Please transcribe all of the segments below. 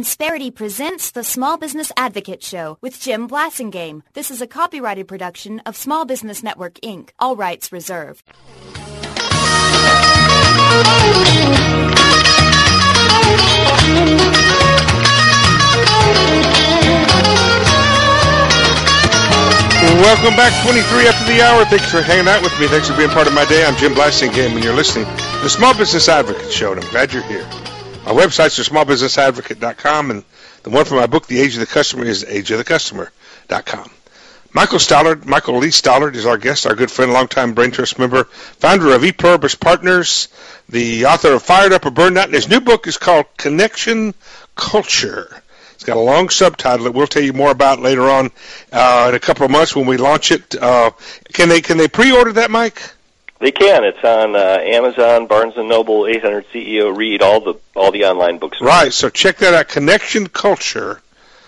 Insperity presents the Small Business Advocate Show with Jim Blasingame. This is a copyrighted production of Small Business Network, Inc., all rights reserved. Welcome back, 23 after the hour. Thanks for hanging out with me. Thanks for being part of my day. I'm Jim Blasingame, and you're listening to the Small Business Advocate Show, and I'm glad you're here. My website's smallbusinessadvocate.com, and the one for my book, The Age of the Customer, is ageofthecustomer.com. Michael Lee Stollard is our guest, our good friend, longtime Brain Trust member, founder of ePluribus Partners, the author of Fired Up or Burned Out, and his new book is called Connection Culture. It's got a long subtitle that we'll tell you more about later on in a couple of months when we launch it. Can they pre-order that, Mike? They can. It's on Amazon, Barnes & Noble, 800 CEO, Read, all the online books. Right. So check that out. Connection Culture.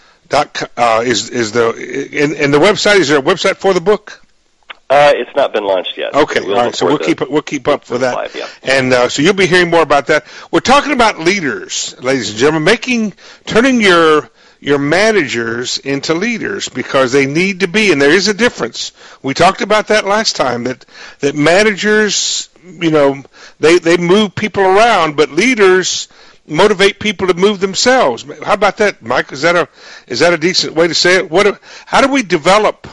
Is the website? Is there a website for the book? It's not been launched yet. Okay. All right. So we'll keep up for that. Live, yeah. And so you'll be hearing more about that. We're talking about leaders, ladies and gentlemen, turning your managers into leaders, because they need to be, and there is a difference. We talked about that last time, that managers, they move people around, but leaders motivate people to move themselves. How about that, Mike? Is that a decent way to say it? How do we develop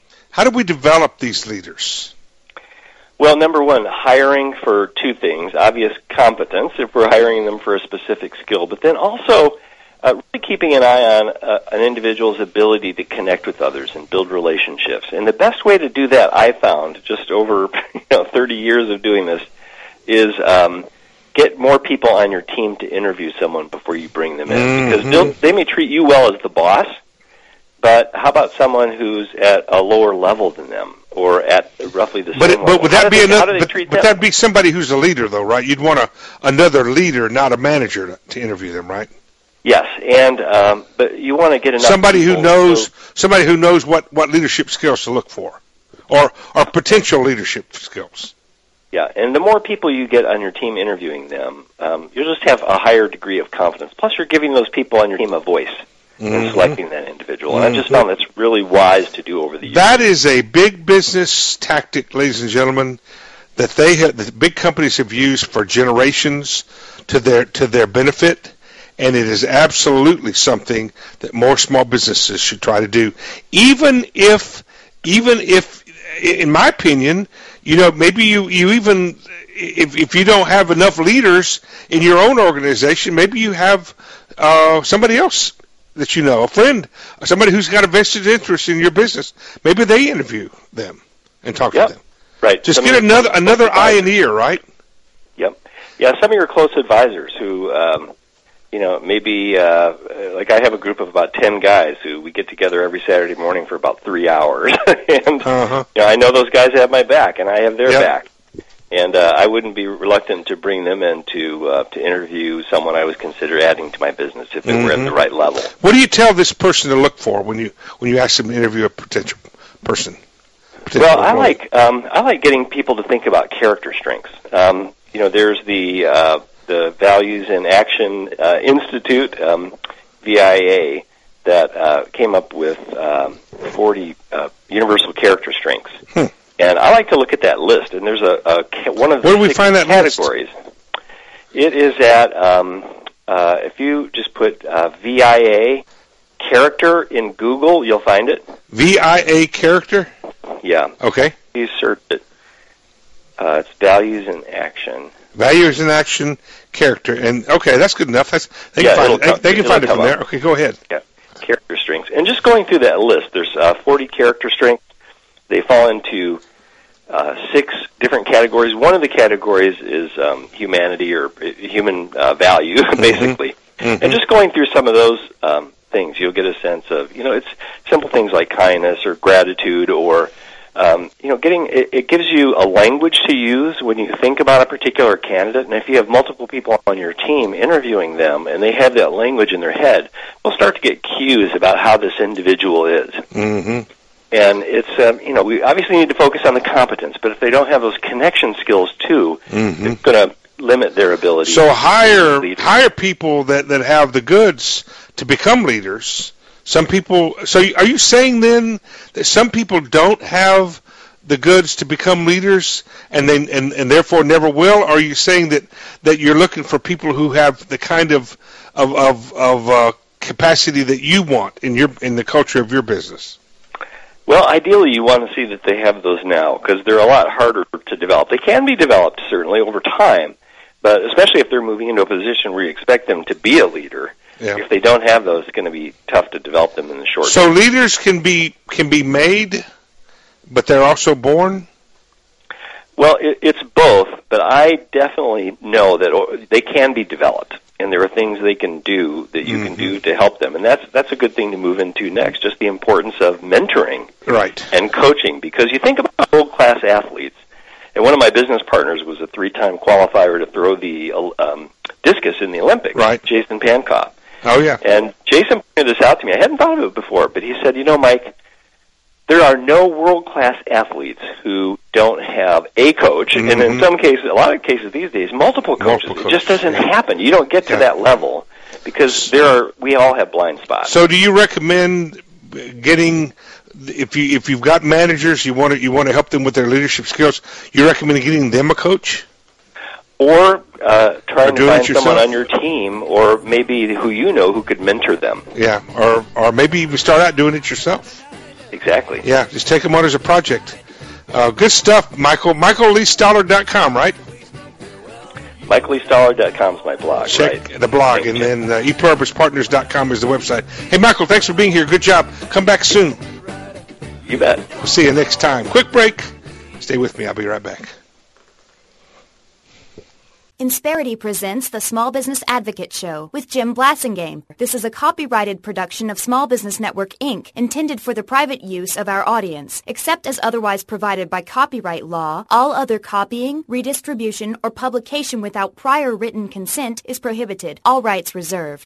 these leaders? Well, number one, hiring for two things: obvious competence, if we're hiring them for a specific skill, but then also really keeping an eye on an individual's ability to connect with others and build relationships. And the best way to do that, I found, just over 30 years of doing this, is get more people on your team to interview someone before you bring them in. Because they may treat you well as the boss, but how about someone who's at a lower level than them, or at roughly the same level? But would that be that'd be somebody who's a leader, though, right? You'd want another leader, not a manager, to interview them, right? Yes, and but you want to get enough somebody who knows what leadership skills to look for, or potential leadership skills. Yeah, and the more people you get on your team interviewing them, you'll just have a higher degree of confidence. Plus, you're giving those people on your team a voice in selecting that individual. And I just found that's really wise to do over the years. That is a big business tactic, ladies and gentlemen, that the big companies have used for generations to their benefit. And it is absolutely something that more small businesses should try to do. Even if, in my opinion, maybe you even, if you don't have enough leaders in your own organization, maybe you have somebody else that a friend, somebody who's got a vested interest in your business. Maybe they interview them and talk to them. Right. Just get another eye and ear, right? Yep. Yeah, some of your close advisors who... maybe like I have a group of about 10 guys who we get together every Saturday morning for about 3 hours, and I know those guys have my back, and I have their back, and I wouldn't be reluctant to bring them in to interview someone I was consider adding to my business if it were at the right level. What do you tell this person to look for when you ask them to interview a potential person? Well, I like getting people to think about character strengths. There's the Values in Action Institute, VIA, that came up with 40 universal character strengths. And I like to look at that list, and there's one of the Where do we find that categories. List? It is at, if you just put VIA character in Google, you'll find it. VIA character? Yeah. Okay. You search it. It's Values in Action. Values in Action, character, and okay, that's good enough. They can find it from there. Okay, go ahead. Yeah, character strengths, and just going through that list, there's 40 character strengths. They fall into 6 different categories. One of the categories is humanity or human value, basically. And just going through some of those things, you'll get a sense of it's simple things like kindness or gratitude or it gives you a language to use when you think about a particular candidate, and if you have multiple people on your team interviewing them and they have that language in their head, they'll start to get cues about how this individual is. And it's, we obviously need to focus on the competence, but if they don't have those connection skills too, it's going to limit their ability. So hire people that have the goods to become leaders. Some people. So, are you saying then that some people don't have the goods to become leaders, and therefore never will? Or are you saying that you're looking for people who have the kind of capacity that you want in the culture of your business? Well, ideally, you want to see that they have those now, because they're a lot harder to develop. They can be developed, certainly, over time, but especially if they're moving into a position where you expect them to be a leader. Yeah. If they don't have those, it's going to be tough to develop them in the short term. So leaders can be made, but they're also born? Well, it's both, but I definitely know that they can be developed, and there are things they can do that you can do to help them, and that's a good thing to move into next, just the importance of mentoring and coaching, because you think about world-class athletes, and one of my business partners was a 3-time qualifier to throw the discus in the Olympics, Jason Pankov. Oh, yeah. And Jason pointed this out to me. I hadn't thought of it before, but he said, Mike, there are no world-class athletes who don't have a coach, and in some cases, a lot of cases these days, multiple coaches. It just doesn't happen. You don't get to that level because we all have blind spots. So do you recommend getting, if you've got managers, you want to help them with their leadership skills, you recommend getting them a coach? Or trying to find someone on your team, or maybe who could mentor them. Yeah, or maybe even start out doing it yourself. Exactly. Yeah, just take them on as a project. Good stuff, Michael. MichaelLeeStoller.com, right? MichaelLeeStoller.com is my blog. Check the blog, and then ePurposePartners.com is the website. Hey, Michael, thanks for being here. Good job. Come back soon. You bet. We'll see you next time. Quick break. Stay with me. I'll be right back. Insperity presents the Small Business Advocate Show with Jim Blasingame. This is a copyrighted production of Small Business Network, Inc., intended for the private use of our audience. Except as otherwise provided by copyright law, all other copying, redistribution, or publication without prior written consent is prohibited. All rights reserved.